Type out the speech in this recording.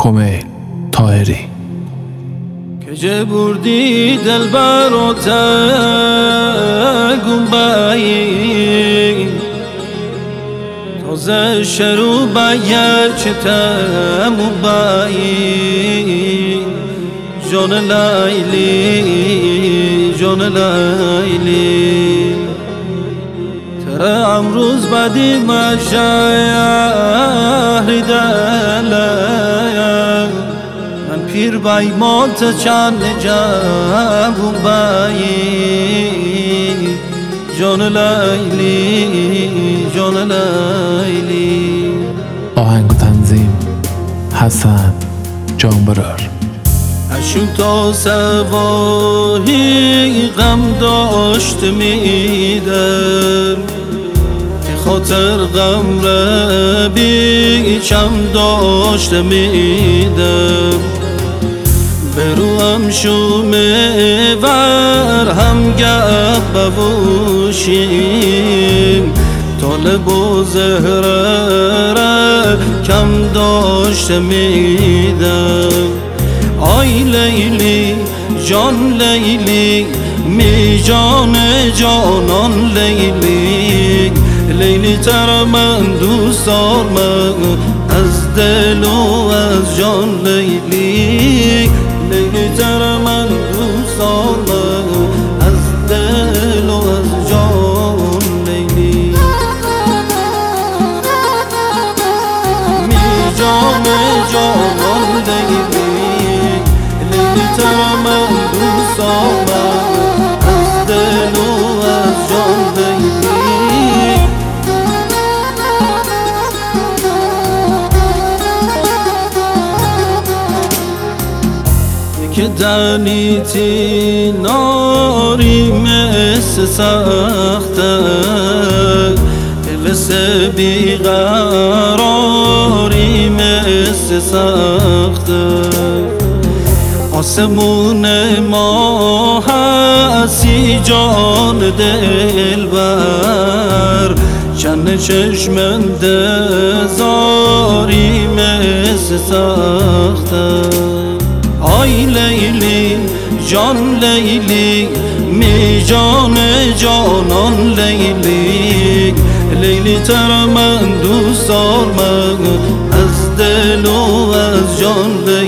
کمیل طاهری. کجا بردی دلبر و تگم بایی تازه شروع باید چه تموم بایی جان لیلی جان لیلی ترى امروز بدی ما شهری دلم من پیر بای مات چند جبون بایی جان لیلی جان لیلی. آهنگ و تنظیم حسن جانبرار. اشون تا سواهی غم داشت میدم که خاطر غم را بیچم داشت میدم برو هم شومه ور هم گپ بوشیم طالب و زهره را کم داشت میدم آی لیلی جان لیلی می جان جانان لیلی لیلی تر من دوست دارم از دل و از جان لیلی لیلی تر من دوست دارم از دل و از جان لیلی می جان جانان لیلی تر من دوست دارم از دل و از جان لیلی که دنیتی ناری مثل سخته حوث بیقراری مثل سخته آسمون ما هستی جان دلبر چند چشمند زاری مثل سخته آی لیلی جان لیلی می جان جانان لیلی لیلی تر من دوست دارم از دل و از جان لیلی